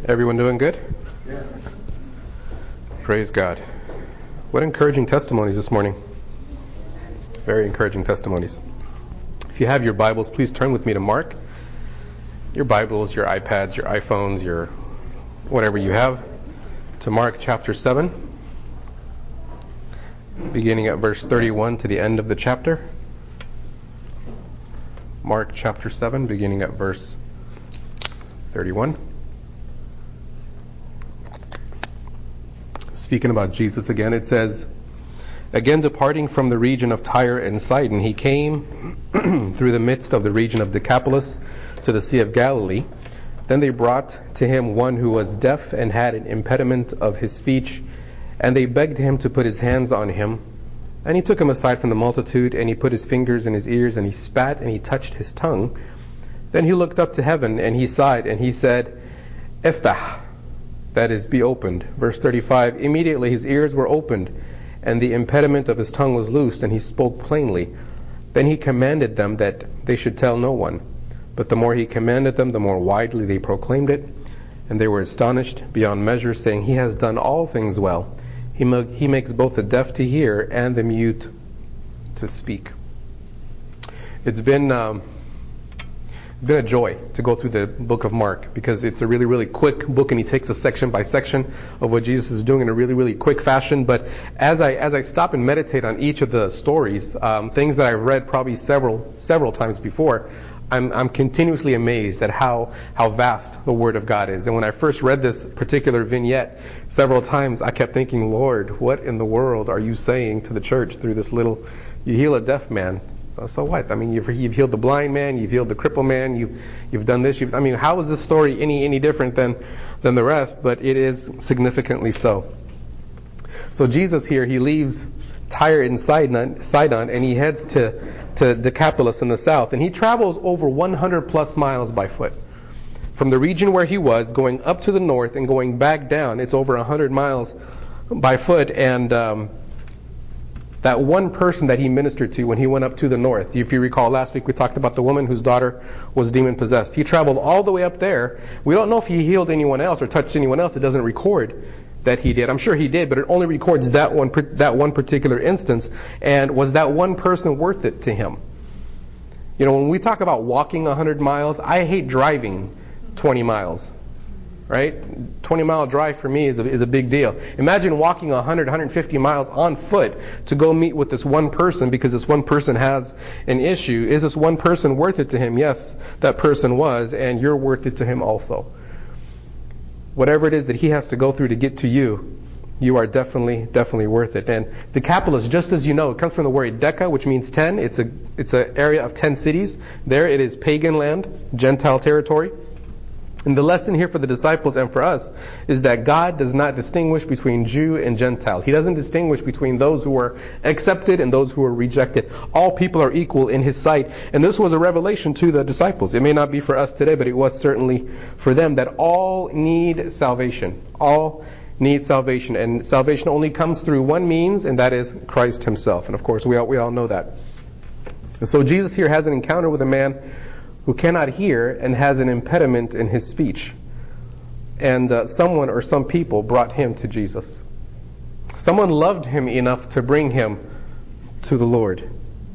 Everyone doing good? Yes. Praise God. What encouraging testimonies this morning. Very encouraging testimonies. If you have your Bibles, please turn with me to Mark. Your Bibles, your iPads, your iPhones, your whatever you have, to Mark chapter 7, beginning at verse 31 to the end of the chapter. Mark chapter 7, beginning at verse 31. Speaking about Jesus again, it says, "Again departing from the region of Tyre and Sidon, he came through the midst of the region of Decapolis to the Sea of Galilee. Then they brought to him one who was deaf and had an impediment of his speech, and they begged him to put his hands on him. And he took him aside from the multitude, and he put his fingers in his ears, and he spat, and he touched his tongue. Then he looked up to heaven, and he sighed, and he said, 'Eftah,' that is, be opened." Verse 35, "Immediately his ears were opened, and the impediment of his tongue was loosed, and he spoke plainly. Then he commanded them that they should tell no one. But the more he commanded them, the more widely they proclaimed it. And they were astonished beyond measure, saying, 'He has done all things well. He makes both the deaf to hear and the mute to speak.'" It's been a joy to go through the book of Mark, because it's a really, really quick book, and he takes us section by section of what Jesus is doing in a really, really quick fashion. But as I stop and meditate on each of the stories, things that I've read probably several times before, I'm continuously amazed at how vast the Word of God is. And when I first read this particular vignette several times, I kept thinking, Lord, what in the world are you saying to the church through this little, you heal a deaf man. So what? I mean, you've healed the blind man, you've healed the crippled man, you've done this. How is this story any different than the rest? But it is significantly so. So Jesus here, he leaves Tyre and Sidon, and he heads to Decapolis in the south, and he travels over 100 plus miles by foot. From the region where he was, going up to the north and going back down, it's over 100 miles by foot. And that one person that he ministered to when he went up to the north, if you recall last week we talked about the woman whose daughter was demon possessed. He traveled all the way up there. We don't know if he healed anyone else or touched anyone else. It doesn't record that he did. I'm sure he did, but it only records that one particular instance. And was that one person worth it to him? You know, when we talk about walking 100 miles, I hate driving 20 miles. Right? 20-mile drive for me is a big deal. Imagine walking 100, 150 miles on foot to go meet with this one person because this one person has an issue. Is this one person worth it to him? Yes, that person was, and you're worth it to him also. Whatever it is that he has to go through to get to you, you are definitely worth it. And Decapolis, just as you know, it comes from the word Deca, which means 10. It's an area of 10 cities. There it is pagan land, Gentile territory. And the lesson here for the disciples and for us is that God does not distinguish between Jew and Gentile. He doesn't distinguish between those who are accepted and those who are rejected. All people are equal in His sight. And this was a revelation to the disciples. It may not be for us today, but it was certainly for them, that all need salvation. All need salvation. And salvation only comes through one means, and that is Christ Himself. And of course, we all know that. And so Jesus here has an encounter with a man who cannot hear and has an impediment in his speech. And someone or some people brought him to Jesus. Someone loved him enough to bring him to the Lord.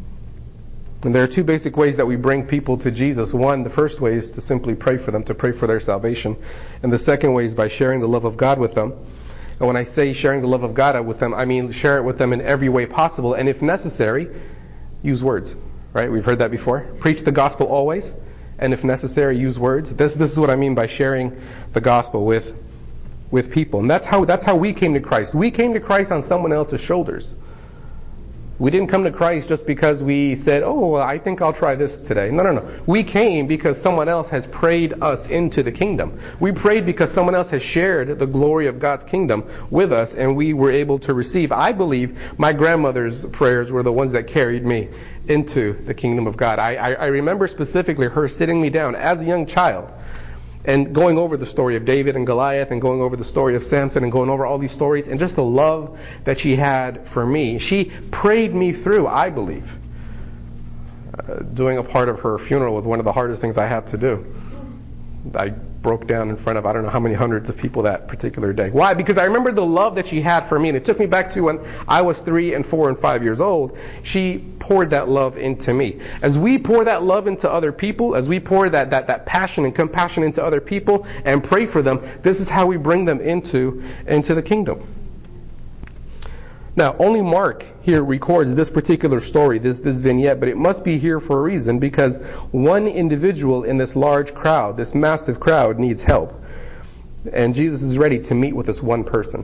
And there are two basic ways that we bring people to Jesus. One, the first way is to simply pray for them, to pray for their salvation. And the second way is by sharing the love of God with them. And when I say sharing the love of God with them, I mean share it with them in every way possible. And if necessary, use words. Right? We've heard that before. Preach the gospel always, and if necessary, use words. This is what I mean by sharing the gospel with people. And that's how we came to Christ. We came to Christ on someone else's shoulders. We didn't come to Christ just because we said, "Oh, well, I think I'll try this today." No. We came because someone else has prayed us into the kingdom. We prayed because someone else has shared the glory of God's kingdom with us, and we were able to receive. I believe my grandmother's prayers were the ones that carried me into the kingdom of God. I remember specifically her sitting me down as a young child and going over the story of David and Goliath and going over the story of Samson and going over all these stories and just the love that she had for me. She prayed me through, I believe. Doing a part of her funeral was one of the hardest things I had to do. I broke down in front of I don't know how many hundreds of people that particular day. Why? Because I remember the love that she had for me, and it took me back to when I was 3 and 4 and 5 years old. She poured that love into me. As we pour that love into other people, as we pour that passion and compassion into other people and pray for them, this is how we bring them into the kingdom. Now, only Mark here records this particular story, this vignette, but it must be here for a reason, because one individual in this large crowd, this massive crowd, needs help. And Jesus is ready to meet with this one person.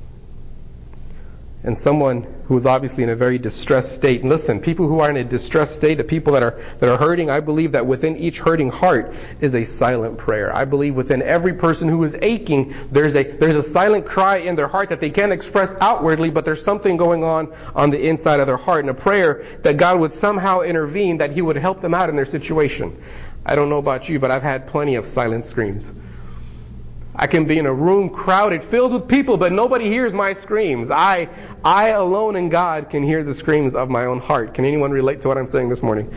And someone who is obviously in a very distressed state. And listen, people who are in a distressed state, the people that are hurting, I believe that within each hurting heart is a silent prayer. I believe within every person who is aching, there's a silent cry in their heart that they can't express outwardly, but there's something going on the inside of their heart, and a prayer that God would somehow intervene, that He would help them out in their situation. I don't know about you, but I've had plenty of silent screams. I can be in a room crowded, filled with people, but nobody hears my screams. I alone in God can hear the screams of my own heart. Can anyone relate to what I'm saying this morning?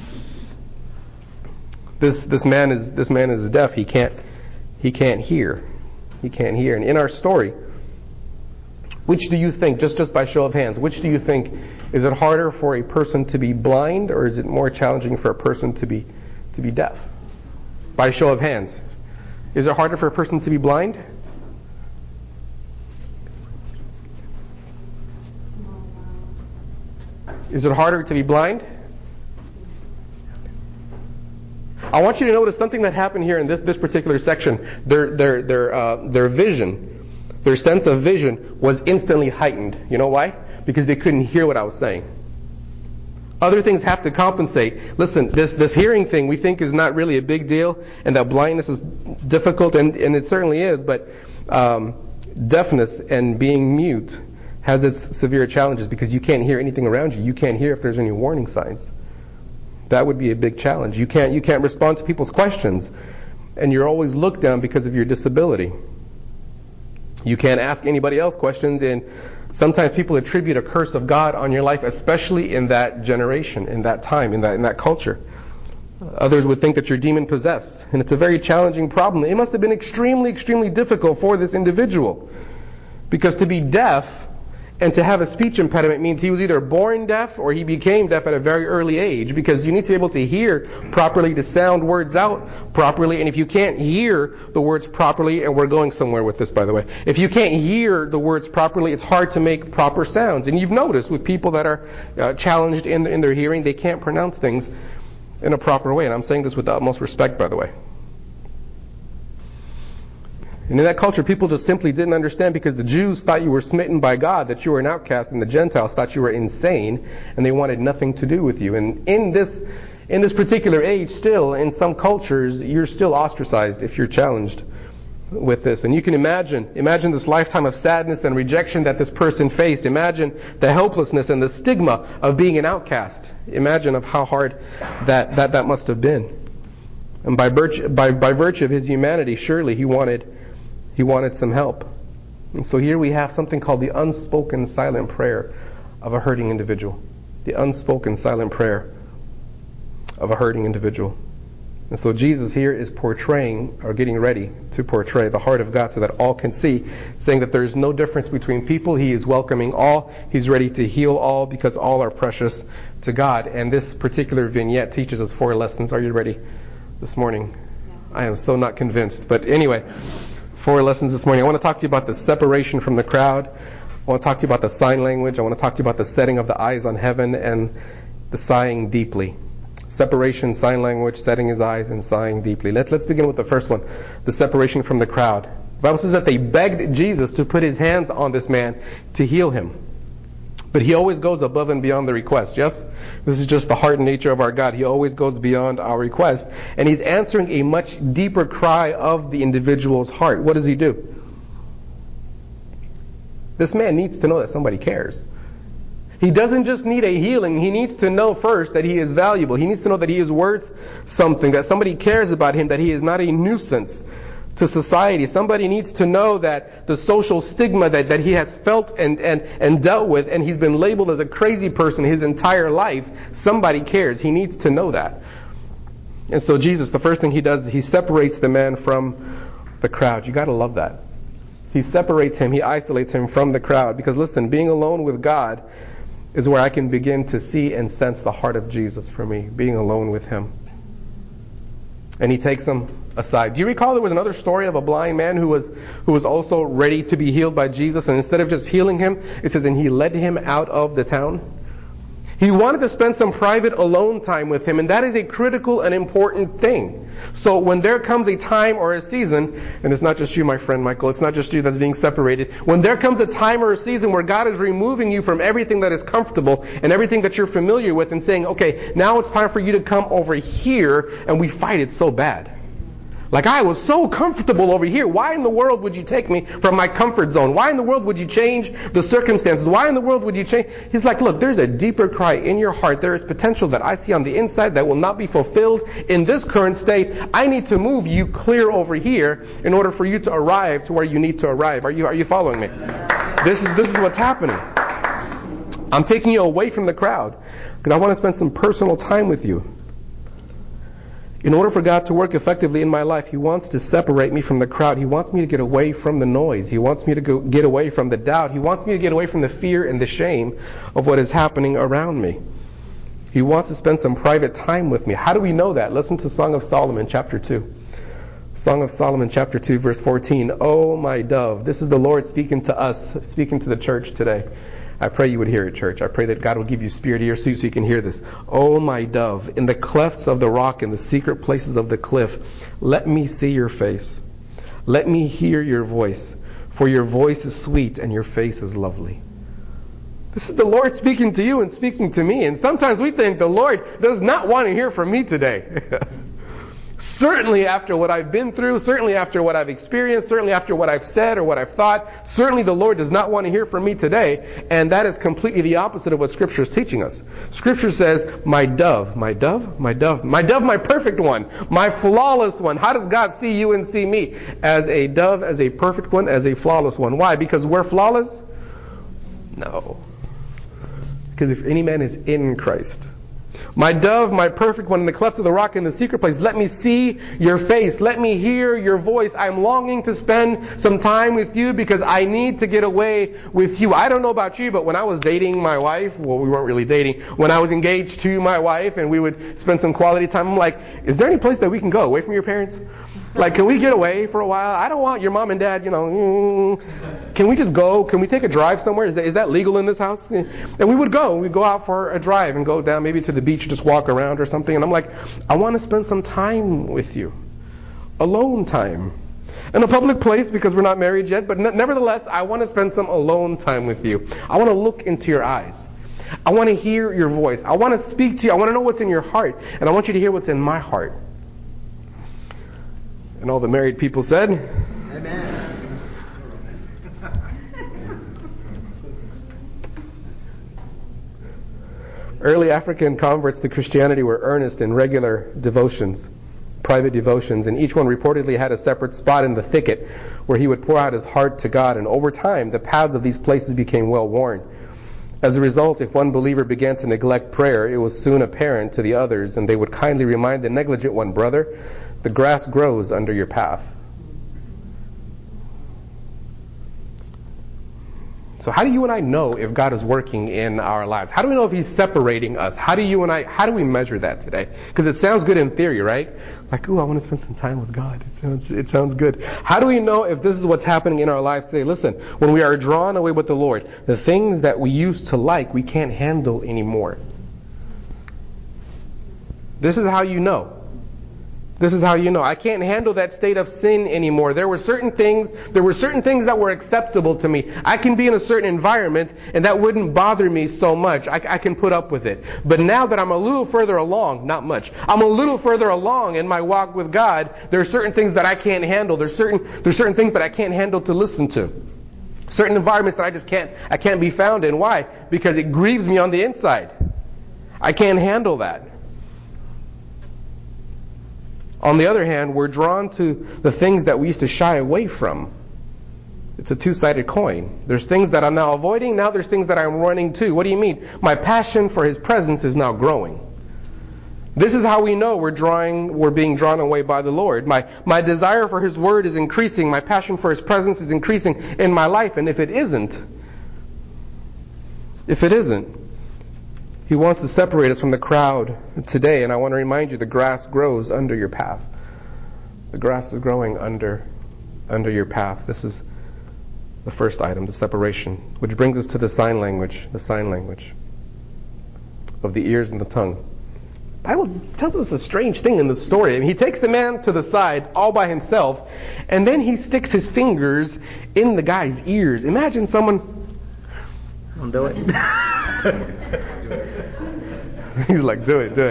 This man is deaf. He can't hear. He can't hear. And in our story, which do you think, just by show of hands, which do you think, is it harder for a person to be blind, or is it more challenging for a person to be deaf? By show of hands. Is it harder for a person to be blind? Is it harder to be blind? I want you to notice something that happened here in this particular section. Their vision, their sense of vision was instantly heightened. You know why? Because they couldn't hear what I was saying. Other things have to compensate. Listen, this hearing thing we think is not really a big deal, and that blindness is difficult, and it certainly is, but deafness and being mute has its severe challenges, because you can't hear anything around you. You can't hear if there's any warning signs. That would be a big challenge. You can't respond to people's questions, and you're always looked down because of your disability. You can't ask anybody else questions, and sometimes people attribute a curse of God on your life, especially in that generation, in that time, in that culture. Others would think that you're demon possessed, and it's a very challenging problem. It must have been extremely, extremely difficult for this individual, because to be deaf and to have a speech impediment means he was either born deaf or he became deaf at a very early age, because you need to be able to hear properly, to sound words out properly. And if you can't hear the words properly, and we're going somewhere with this, by the way, if you can't hear the words properly, it's hard to make proper sounds. And you've noticed with people that are challenged in their hearing, they can't pronounce things in a proper way. And I'm saying this with the utmost respect, by the way. And in that culture, people just simply didn't understand, because the Jews thought you were smitten by God, that you were an outcast, and the Gentiles thought you were insane, and they wanted nothing to do with you. And in this particular age, still, in some cultures, you're still ostracized if you're challenged with this. And you can imagine this lifetime of sadness and rejection that this person faced. Imagine the helplessness and the stigma of being an outcast. Imagine of how hard that must have been. And by virtue of his humanity, surely he wanted some help. And so here we have something called the unspoken silent prayer of a hurting individual. The unspoken silent prayer of a hurting individual. And so Jesus here is portraying, or getting ready to portray, the heart of God so that all can see, saying that there is no difference between people. He is welcoming all. He's ready to heal all, because all are precious to God. And this particular vignette teaches us 4 lessons. Are you ready this morning? Yes. I am so not convinced. But anyway, 4 lessons this morning. I want to talk to you about the separation from the crowd. I want to talk to you about the sign language. I want to talk to you about the setting of the eyes on heaven and the sighing deeply. Separation, sign language, setting his eyes, and sighing deeply. Let's begin with the first one, the separation from the crowd. The Bible says that they begged Jesus to put his hands on this man to heal him. But he always goes above and beyond the request, yes? This is just the heart and nature of our God. He always goes beyond our request. And he's answering a much deeper cry of the individual's heart. What does he do? This man needs to know that somebody cares. He doesn't just need a healing. He needs to know first that he is valuable. He needs to know that he is worth something, that somebody cares about him, that he is not a nuisance to society. Somebody needs to know that the social stigma that he has felt and dealt with, and he's been labeled as a crazy person his entire life, somebody cares. He needs to know that. And so Jesus, the first thing he does, he separates the man from the crowd. You got to love that. He separates him, he isolates him from the crowd. Because listen, being alone with God is where I can begin to see and sense the heart of Jesus for me, being alone with him. And he takes him aside. Do you recall there was another story of a blind man who was also ready to be healed by Jesus, and instead of just healing him, it says, and he led him out of the town? He wanted to spend some private alone time with him, and that is a critical and important thing. So when there comes a time or a season, and it's not just you, my friend Michael, it's not just you that's being separated. When there comes a time or a season where God is removing you from everything that is comfortable and everything that you're familiar with and saying, okay, now it's time for you to come over here, and we fight it so bad. Like, I was so comfortable over here. Why in the world would you take me from my comfort zone? Why in the world would you change the circumstances? Why in the world would you change? He's like, look, there's a deeper cry in your heart. There is potential that I see on the inside that will not be fulfilled in this current state. I need to move you clear over here in order for you to arrive to where you need to arrive. Are you following me? This is what's happening. I'm taking you away from the crowd because I want to spend some personal time with you. In order for God to work effectively in my life, He wants to separate me from the crowd. He wants me to get away from the noise. He wants me to get away from the doubt. He wants me to get away from the fear and the shame of what is happening around me. He wants to spend some private time with me. How do we know that? Listen to Song of Solomon, chapter 2. Song of Solomon, chapter 2, verse 14. Oh, my dove. This is the Lord speaking to us, speaking to the church today. I pray you would hear it, church. I pray that God will give you spirit ears so you can hear this. Oh, my dove, in the clefts of the rock, in the secret places of the cliff, let me see your face. Let me hear your voice, for your voice is sweet and your face is lovely. This is the Lord speaking to you and speaking to me. And sometimes we think the Lord does not want to hear from me today. Certainly after what I've been through, certainly after what I've experienced, certainly after what I've said or what I've thought, certainly the Lord does not want to hear from me today. And that is completely the opposite of what Scripture is teaching us. Scripture says, my dove, my dove, my dove, my dove, my perfect one, my flawless one. How does God see you and see me? As a dove, as a perfect one, as a flawless one. Why? Because we're flawless? No. Because if any man is in Christ. My dove, my perfect one, in the clefts of the rock, in the secret place, let me see your face. Let me hear your voice. I'm longing to spend some time with you because I need to get away with you. I don't know about you, but when I was dating my wife, well, we weren't really dating. When I was engaged to my wife and we would spend some quality time, I'm like, is there any place that we can go away from your parents? Like, can we get away for a while? I don't want your mom and dad, can we just go? Can we take a drive somewhere? Is that legal in this house? And we would go. We'd go out for a drive and go down maybe to the beach, just walk around or something. And I'm like, I want to spend some time with you. Alone time. In a public place because we're not married yet, but nevertheless, I want to spend some alone time with you. I want to look into your eyes. I want to hear your voice. I want to speak to you. I want to know what's in your heart. And I want you to hear what's in my heart. And all the married people said, Amen. Early African converts to Christianity were earnest in regular devotions, private devotions, and each one reportedly had a separate spot in the thicket where he would pour out his heart to God. And over time, the paths of these places became well worn. As a result, if one believer began to neglect prayer, it was soon apparent to the others, and they would kindly remind the negligent one, brother, the grass grows under your path. So how do you and I know if God is working in our lives? How do we know if He's separating us? How do we measure that today? Because it sounds good in theory, right? Like, ooh, I want to spend some time with God. It sounds good. How do we know if this is what's happening in our lives today? Listen, when we are drawn away with the Lord, the things that we used to like, we can't handle anymore. This is how you know. This is how you know. I can't handle that state of sin anymore. There were certain things that were acceptable to me. I can be in a certain environment and that wouldn't bother me so much. I can put up with it. But now that I'm a little further along, not much, I'm a little further along in my walk with God, there are certain things that I can't handle. There's certain things that I can't handle to listen to. Certain environments that I can't be found in. Why? Because it grieves me on the inside. I can't handle that. On the other hand, we're drawn to the things that we used to shy away from. It's a two-sided coin. There's things that I'm now avoiding. Now there's things that I'm running to. What do you mean? My passion for His presence is now growing. This is how we know we're being drawn away by the Lord. My desire for His Word is increasing. My passion for His presence is increasing in my life. And if it isn't, He wants to separate us from the crowd today. And I want to remind you, the grass grows under your path. The grass is growing under your path. This is the first item, the separation, which brings us to the sign language of the ears and the tongue. The Bible tells us a strange thing in the story. I mean, He takes the man to the side all by himself, and then He sticks His fingers in the guy's ears. Imagine someone... Don't do it. He's like, do it.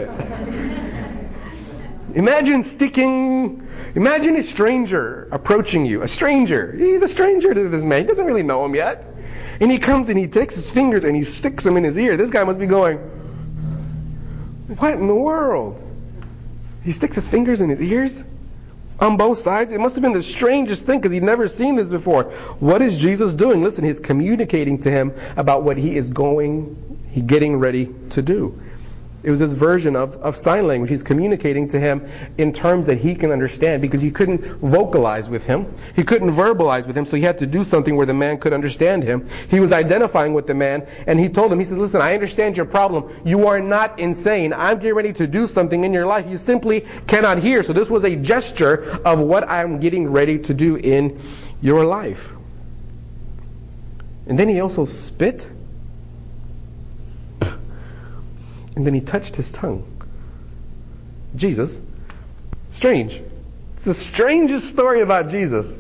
Imagine a stranger approaching you. A stranger. He's a stranger to this man. He doesn't really know him yet. And he comes and he takes his fingers and he sticks them in his ear. This guy must be going, what in the world? He sticks his fingers in his ears? On both sides? It must have been the strangest thing because he'd never seen this before. What is Jesus doing? Listen, He's communicating to him about what He is getting ready to do. It was His version of sign language. He's communicating to him in terms that he can understand because he couldn't vocalize with him. He couldn't verbalize with him, so he had to do something where the man could understand him. He was identifying with the man, and He told him, He said, listen, I understand your problem. You are not insane. I'm getting ready to do something in your life. You simply cannot hear. So this was a gesture of what I'm getting ready to do in your life. And then He also spit. And then He touched his tongue. Jesus. Strange. It's the strangest story about Jesus.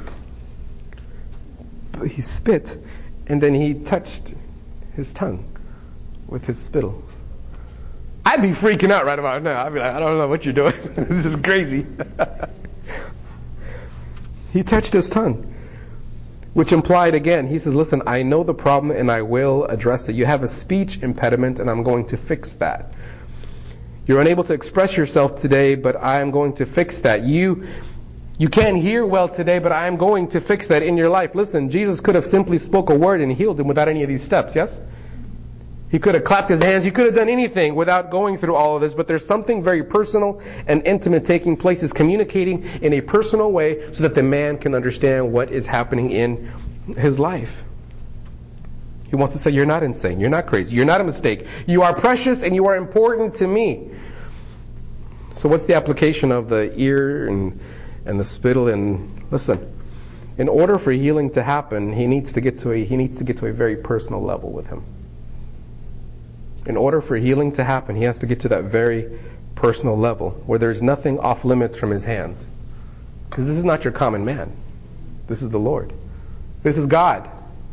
But He spit, and then He touched his tongue with His spittle. I'd be freaking out right about now. I'd be like, I don't know what you're doing. This is crazy. He touched his tongue. Which implied, again, He says, listen, I know the problem and I will address it. You have a speech impediment and I'm going to fix that. You're unable to express yourself today, but I am going to fix that. You can't hear well today, but I am going to fix that in your life. Listen, Jesus could have simply spoke a word and healed him without any of these steps, yes? He could have clapped his hands. He could have done anything without going through all of this. But there's something very personal and intimate taking place. He's communicating in a personal way so that the man can understand what is happening in his life. He wants to say, you're not insane. You're not crazy. You're not a mistake. You are precious and you are important to me. So what's the application of the ear and the spittle? And listen, in order for healing to happen, he needs to get to a very personal level with him. In order for healing to happen, he has to get to that very personal level where there's nothing off limits from his hands. Because this is not your common man. This is the Lord. This is God.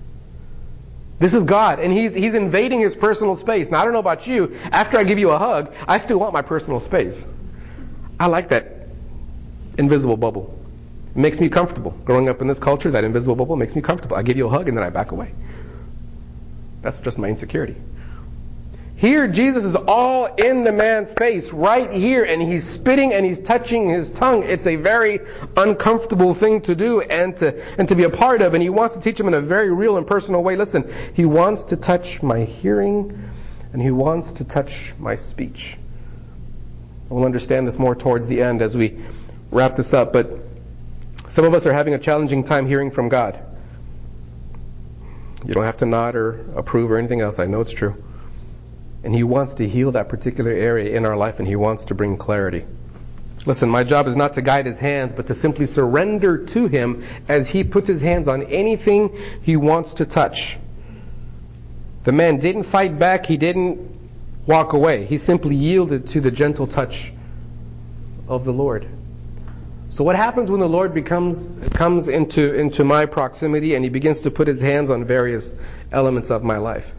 This is God, and He's invading His personal space. Now, I don't know about you. After I give you a hug, I still want my personal space. I like that invisible bubble. It makes me comfortable. Growing up in this culture, that invisible bubble makes me comfortable. I give you a hug, and then I back away. That's just my insecurity. Here, Jesus is all in the man's face, right here, and He's spitting and He's touching his tongue. It's a very uncomfortable thing to do and to be a part of, and He wants to teach him in a very real and personal way. Listen, He wants to touch my hearing, and He wants to touch my speech. We'll understand this more towards the end as we wrap this up, but some of us are having a challenging time hearing from God. You don't have to nod or approve or anything else. I know it's true. And He wants to heal that particular area in our life, and He wants to bring clarity. Listen, my job is not to guide His hands, but to simply surrender to Him as He puts His hands on anything He wants to touch. The man didn't fight back. He didn't walk away. He simply yielded to the gentle touch of the Lord. So what happens when the Lord comes into my proximity and He begins to put His hands on various elements of my life?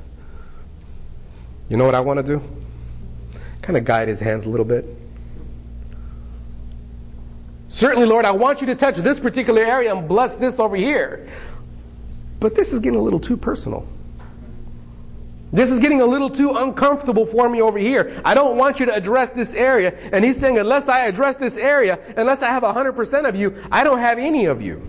You know what I want to do? Kind of guide His hands a little bit. Certainly, Lord, I want You to touch this particular area and bless this over here. But this is getting a little too personal. This is getting a little too uncomfortable for me over here. I don't want You to address this area. And He's saying, unless I address this area, unless I have 100% of You, I don't have any of You.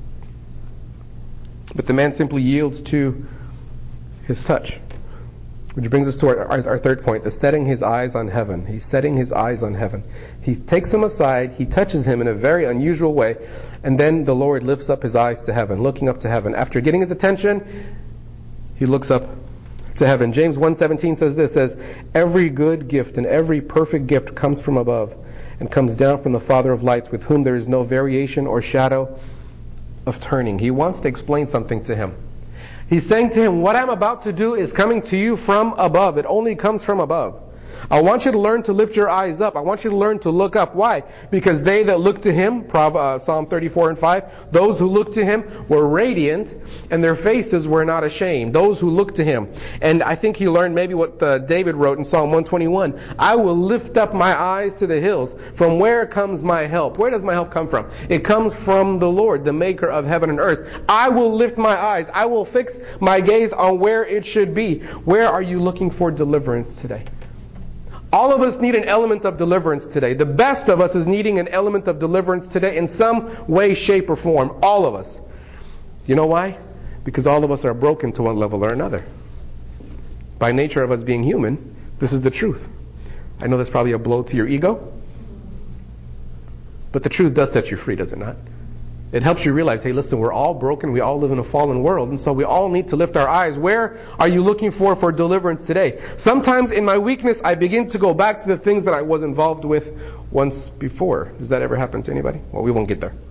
But the man simply yields to His touch, Which brings us to our third point, the setting his eyes on heaven. He's setting his eyes on heaven. He takes him aside, he touches him in a very unusual way, and then the Lord lifts up his eyes to heaven, looking up to heaven. After getting his attention, he looks up to heaven. James 1:17 says this, says, every good gift and every perfect gift comes from above and comes down from the Father of lights, with whom there is no variation or shadow of turning. He wants to explain something to him. He's saying to him, what I'm about to do is coming to you from above. It only comes from above. I want you to learn to lift your eyes up. I want you to learn to look up. Why? Because they that look to him, Psalm 34:5, those who look to him were radiant and their faces were not ashamed. Those who look to him. And I think he learned maybe what David wrote in Psalm 121. I will lift up my eyes to the hills. From where comes my help? Where does my help come from? It comes from the Lord, the maker of heaven and earth. I will lift my eyes. I will fix my gaze on where it should be. Where are you looking for deliverance today? All of us need an element of deliverance today. The best of us is needing an element of deliverance today in some way, shape, or form. All of us. You know why? Because all of us are broken to one level or another. By nature of us being human, this is the truth. I know that's probably a blow to your ego, but the truth does set you free, does it not? It helps you realize, hey, listen, we're all broken. We all live in a fallen world. And so we all need to lift our eyes. Where are you looking for deliverance today? Sometimes in my weakness, I begin to go back to the things that I was involved with once before. Does that ever happen to anybody? Well, we won't get there.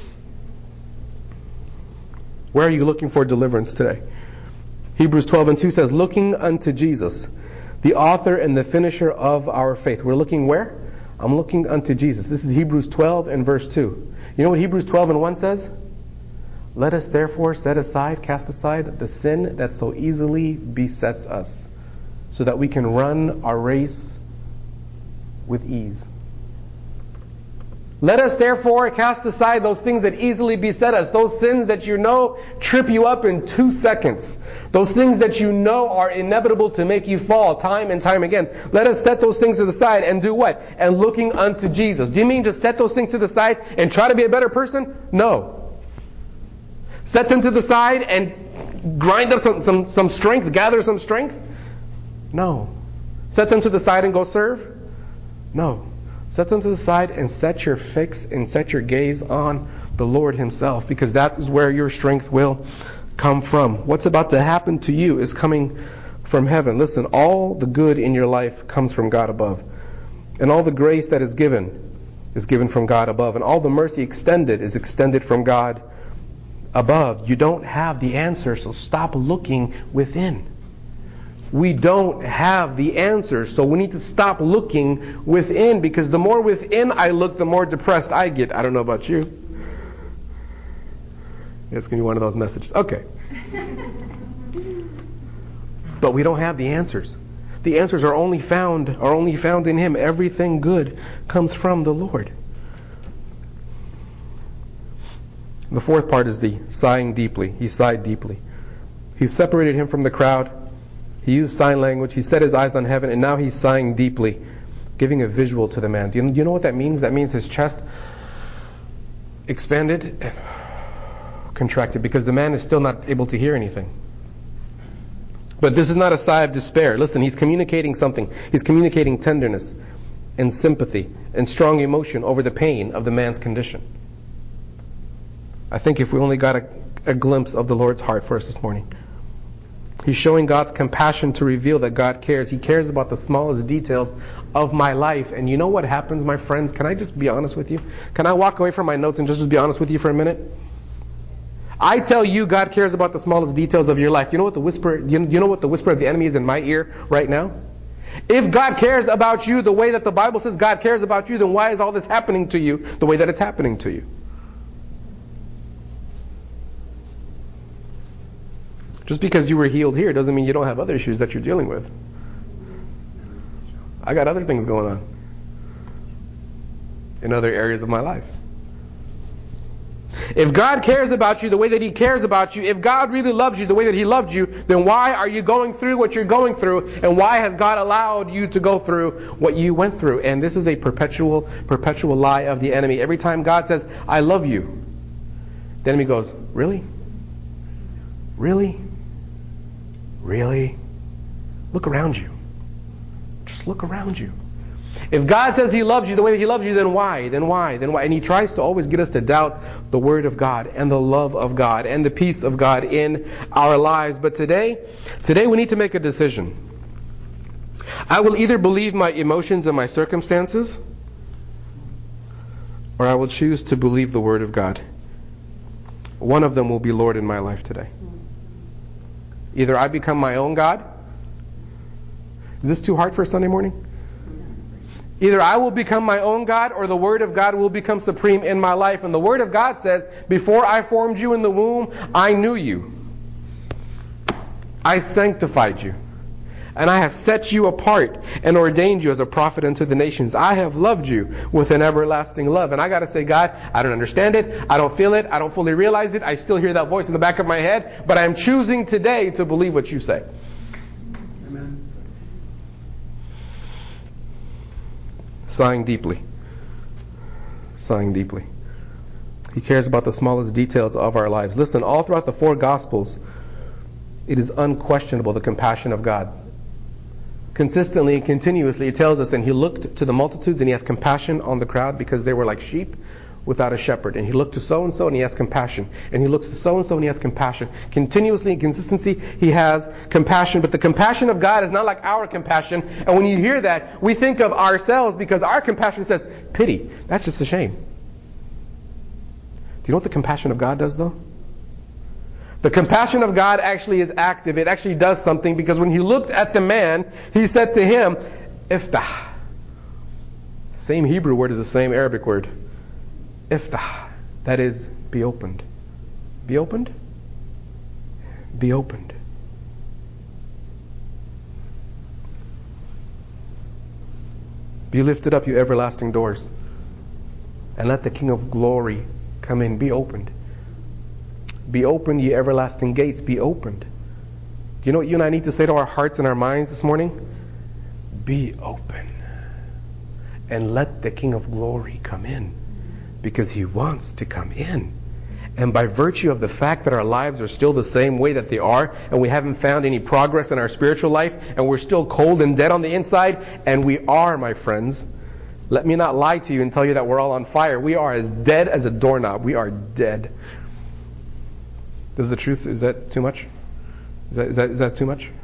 Where are you looking for deliverance today? Hebrews 12:2 says, looking unto Jesus, the author and the finisher of our faith. We're looking where? I'm looking unto Jesus. This is Hebrews 12 and verse 2. You know what Hebrews 12:1 says? Let us therefore cast aside the sin that so easily besets us, so that we can run our race with ease. Let us therefore cast aside those things that easily beset us, those sins that you know trip you up in 2 seconds, those things that you know are inevitable to make you fall time and time again. Let us set those things to the side and do what? And looking unto Jesus. Do you mean just set those things to the side and try to be a better person? No. Set them to the side and grind up some strength, gather some strength? No. Set them to the side and go serve? No. Set them to the side and set your fix and set your gaze on the Lord Himself, because that is where your strength will come from. What's about to happen to you is coming from heaven. Listen, all the good in your life comes from God above. And all the grace that is given from God above. And all the mercy extended is extended from God above. You don't have the answer, so stop looking within. We don't have the answer, so we need to stop looking within, because the more within I look, the more depressed I get. I don't know about you. It's going to be one of those messages. Okay. But we don't have the answers. The answers are only found in Him. Everything good comes from the Lord. The fourth part is the sighing deeply. He sighed deeply. He separated him from the crowd. He used sign language. He set his eyes on heaven, and now he's sighing deeply, giving a visual to the man. Do you know what that means? That means his chest expanded and contracted, because the man is still not able to hear anything. But this is not a sigh of despair. Listen, he's communicating something. He's communicating tenderness and sympathy and strong emotion over the pain of the man's condition. I think if we only got a glimpse of the Lord's heart for us this morning. He's showing God's compassion to reveal that God cares. He cares about the smallest details of my life. And you know what happens, my friends? Can I just be honest with you? Can I walk away from my notes and just be honest with you for a minute? I tell you, God cares about the smallest details of your life. You know what the whisper? You know what the whisper of the enemy is in my ear right now? If God cares about you the way that the Bible says God cares about you, then why is all this happening to you the way that it's happening to you? Just because you were healed here doesn't mean you don't have other issues that you're dealing with. I got other things going on in other areas of my life. If God cares about you the way that He cares about you, if God really loves you the way that He loved you, then why are you going through what you're going through? And why has God allowed you to go through what you went through? And this is a perpetual lie of the enemy. Every time God says, I love you, the enemy goes, really? Really? Really? Look around you. Just look around you. If God says He loves you the way that He loves you, then why? Then why? Then why? And He tries to always get us to doubt the Word of God and the love of God and the peace of God in our lives. But today we need to make a decision. I will either believe my emotions and my circumstances, or I will choose to believe the Word of God. One of them will be Lord in my life today. Either I become my own God. Is this too hard for a Sunday morning? Either I will become my own God, or the Word of God will become supreme in my life. And the Word of God says, before I formed you in the womb, I knew you. I sanctified you. And I have set you apart and ordained you as a prophet unto the nations. I have loved you with an everlasting love. And I got to say, God, I don't understand it. I don't feel it. I don't fully realize it. I still hear that voice in the back of my head. But I'm choosing today to believe what you say. Amen. Sighing deeply. Sighing deeply. He cares about the smallest details of our lives. Listen, all throughout the four Gospels, it is unquestionable the compassion of God. Consistently and continuously, it tells us, and He looked to the multitudes and He has compassion on the crowd because they were like sheep without a shepherd. And He looked to so-and-so and He has compassion. And He looks to so-and-so and He has compassion. Continuously and consistency, He has compassion. But the compassion of God is not like our compassion. And when you hear that, we think of ourselves because our compassion says, pity. That's just a shame. Do you know what the compassion of God does though? The compassion of God actually is active. It actually does something, because when He looked at the man, He said to him, Iftah. Same Hebrew word is the same Arabic word. Iftah. That is, be opened. Be opened? Be opened. Be lifted up, you everlasting doors, and let the King of glory come in. Be opened. Be opened, ye everlasting gates, be opened. Do you know what you and I need to say to our hearts and our minds this morning? Be open. And let the King of glory come in. Because He wants to come in. And by virtue of the fact that our lives are still the same way that they are, and we haven't found any progress in our spiritual life, and we're still cold and dead on the inside, and we are, my friends, let me not lie to you and tell you that we're all on fire. We are as dead as a doorknob. We are dead. This is the truth. Is that too much? Is that too much?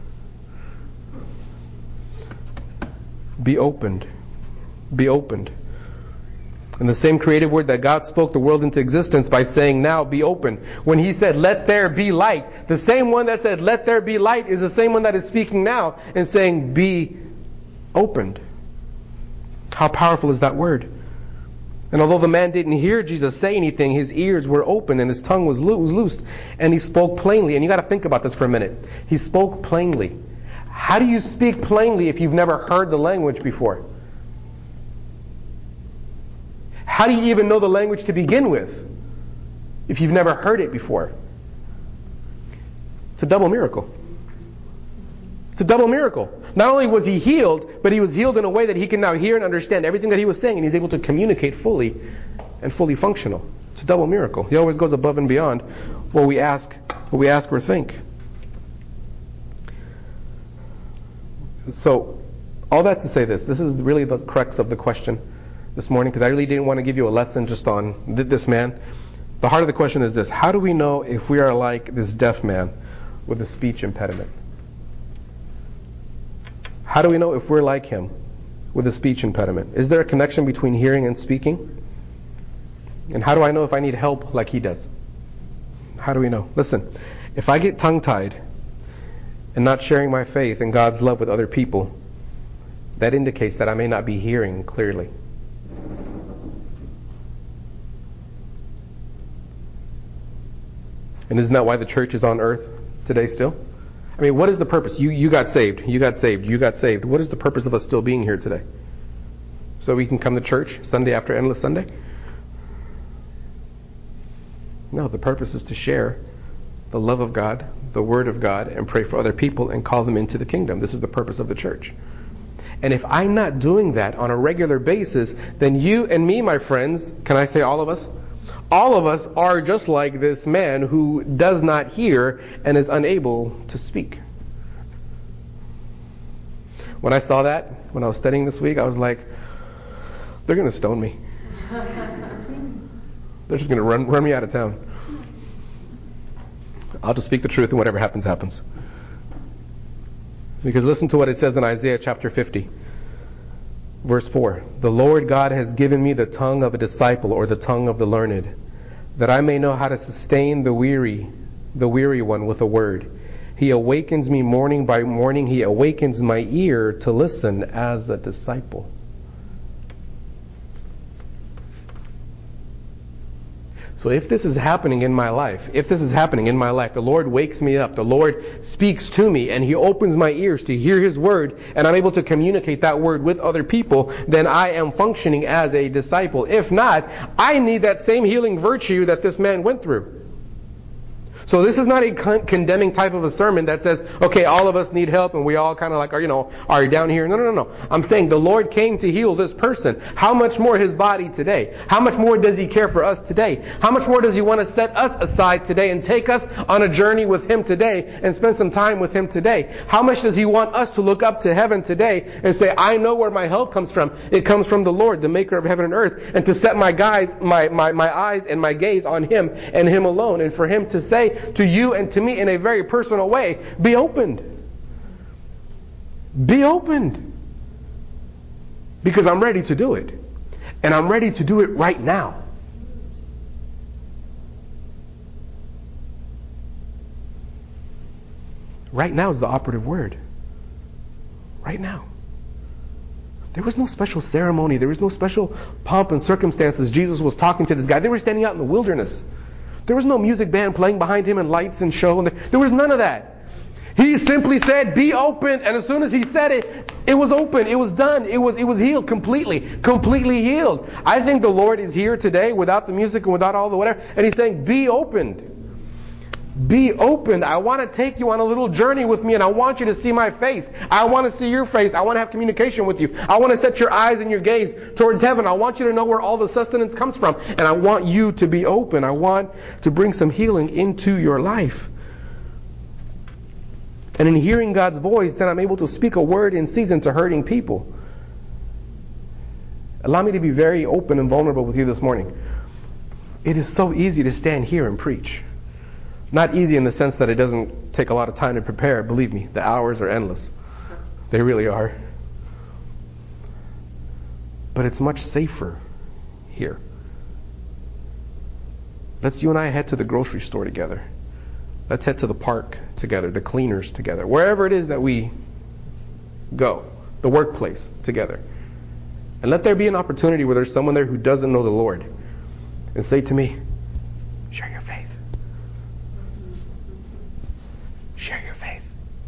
Be opened. Be opened. And the same creative word that God spoke the world into existence by saying, now be open. When He said, let there be light, the same one that said, let there be light, is the same one that is speaking now and saying, be opened. How powerful is that word? And although the man didn't hear Jesus say anything, his ears were open and his tongue was loosed, and he spoke plainly. And you got to think about this for a minute. He spoke plainly. How do you speak plainly if you've never heard the language before? How do you even know the language to begin with if you've never heard it before? It's a double miracle. It's a double miracle. Not only was he healed, but he was healed in a way that he can now hear and understand everything that he was saying, and he's able to communicate fully and fully functional. It's a double miracle. He always goes above and beyond what we ask or think. So, all that to say this is really the crux of the question this morning, because I really didn't want to give you a lesson just on this man. The heart of the question is this: how do we know if we are like this deaf man with a speech impediment? How do we know if we're like him with a speech impediment? Is there a connection between hearing and speaking? And how do I know if I need help like he does? How do we know? Listen, if I get tongue-tied and not sharing my faith and God's love with other people, that indicates that I may not be hearing clearly. And isn't that why the church is on earth today still? I mean, what is the purpose? You got saved. You got saved. You got saved. What is the purpose of us still being here today? So we can come to church Sunday after endless Sunday? No, the purpose is to share the love of God, the Word of God, and pray for other people and call them into the kingdom. This is the purpose of the church. And if I'm not doing that on a regular basis, then you and me, my friends, can I say all of us? All of us are just like this man who does not hear and is unable to speak. When I saw that, when I was studying this week, I was like, they're going to stone me. They're just going to run me out of town. I'll just speak the truth, and whatever happens, happens. Because listen to what it says in Isaiah chapter 50, verse 4. The Lord God has given me the tongue of a disciple, or the tongue of the learned, that I may know how to sustain the weary one with a word. He awakens me morning by morning. He awakens my ear to listen as a disciple. So if this is happening in my life, the Lord wakes me up, the Lord speaks to me, and He opens my ears to hear His word, and I'm able to communicate that word with other people, then I am functioning as a disciple. If not, I need that same healing virtue that this man went through. So this is not a condemning type of a sermon that says, okay, all of us need help and we all kind of like are down here. No. I'm saying the Lord came to heal this person. How much more His body today? How much more does He care for us today? How much more does He want to set us aside today and take us on a journey with Him today and spend some time with Him today? How much does He want us to look up to heaven today and say, I know where my help comes from. It comes from the Lord, the maker of heaven and earth, and to set my eyes and my gaze on Him and Him alone, and for Him to say to you and to me in a very personal way, be opened. Be opened. Because I'm ready to do it. And I'm ready to do it right now. Right now is the operative word. Right now. There was no special ceremony. There was no special pomp and circumstances. Jesus was talking to this guy. They were standing out in the wilderness. There was no music band playing behind him and lights and show. There was none of that. He simply said, be open. And as soon as He said it, it was open. It was done. It was healed completely healed. I think the Lord is here today without the music and without all the whatever. And He's saying, be opened. Be open. I want to take you on a little journey with me, and I want you to see my face. I want to see your face. I want to have communication with you. I want to set your eyes and your gaze towards heaven. I want you to know where all the sustenance comes from. And I want you to be open. I want to bring some healing into your life. And in hearing God's voice, then I'm able to speak a word in season to hurting people. Allow me to be very open and vulnerable with you this morning. It is so easy to stand here and preach. Not easy in the sense that it doesn't take a lot of time to prepare. Believe me, the hours are endless. They really are. But it's much safer here. Let's you and I head to the grocery store together. Let's head to the park together, the cleaners together, wherever it is that we go, the workplace together. And let there be an opportunity where there's someone there who doesn't know the Lord. And say to me, share your faith. Share your faith.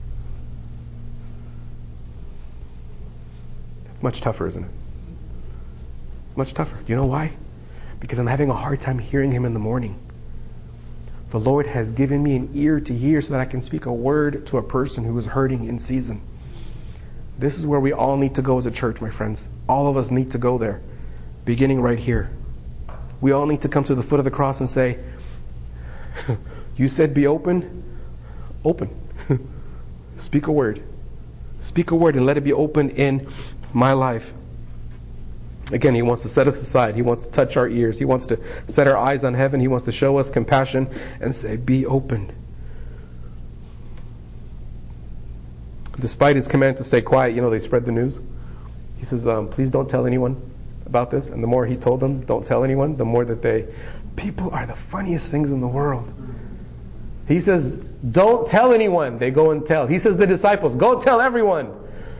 It's much tougher, isn't it? It's much tougher. You know why? Because I'm having a hard time hearing Him in the morning. The Lord has given me an ear to hear so that I can speak a word to a person who is hurting in season. This is where we all need to go as a church, my friends. All of us need to go there, beginning right here. We all need to come to the foot of the cross and say, you said be open. Open. Speak a word. Speak a word and let it be open in my life. Again, He wants to set us aside. He wants to touch our ears. He wants to set our eyes on heaven. He wants to show us compassion and say, be open. Despite His command to stay quiet, they spread the news. He says, please don't tell anyone about this. And the more He told them, don't tell anyone, the more that people are the funniest things in the world. He says, don't tell anyone. They go and tell. He says, the disciples, go tell everyone.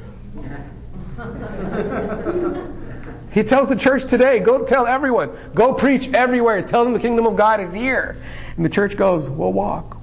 He tells the church today, go tell everyone. Go preach everywhere. Tell them the kingdom of God is here. And the church goes, we'll walk.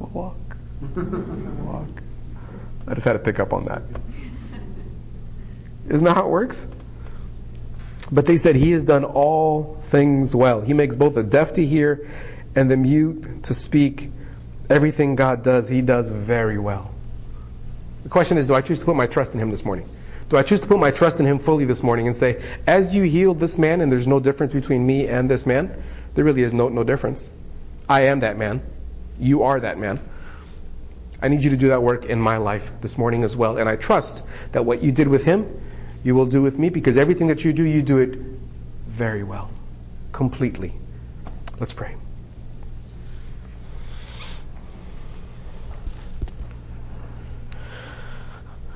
I just had to pick up on that. Isn't that how it works? But they said, He has done all things well. He makes both the deaf to hear and the mute to speak. Everything God does, He does very well. The question is, do I choose to put my trust in Him this morning? Do I choose to put my trust in Him fully this morning and say, as you healed this man, and there's no difference between me and this man, there really is no difference. I am that man. You are that man. I need you to do that work in my life this morning as well. And I trust that what you did with him, you will do with me, because everything that you do it very well, completely. Let's pray.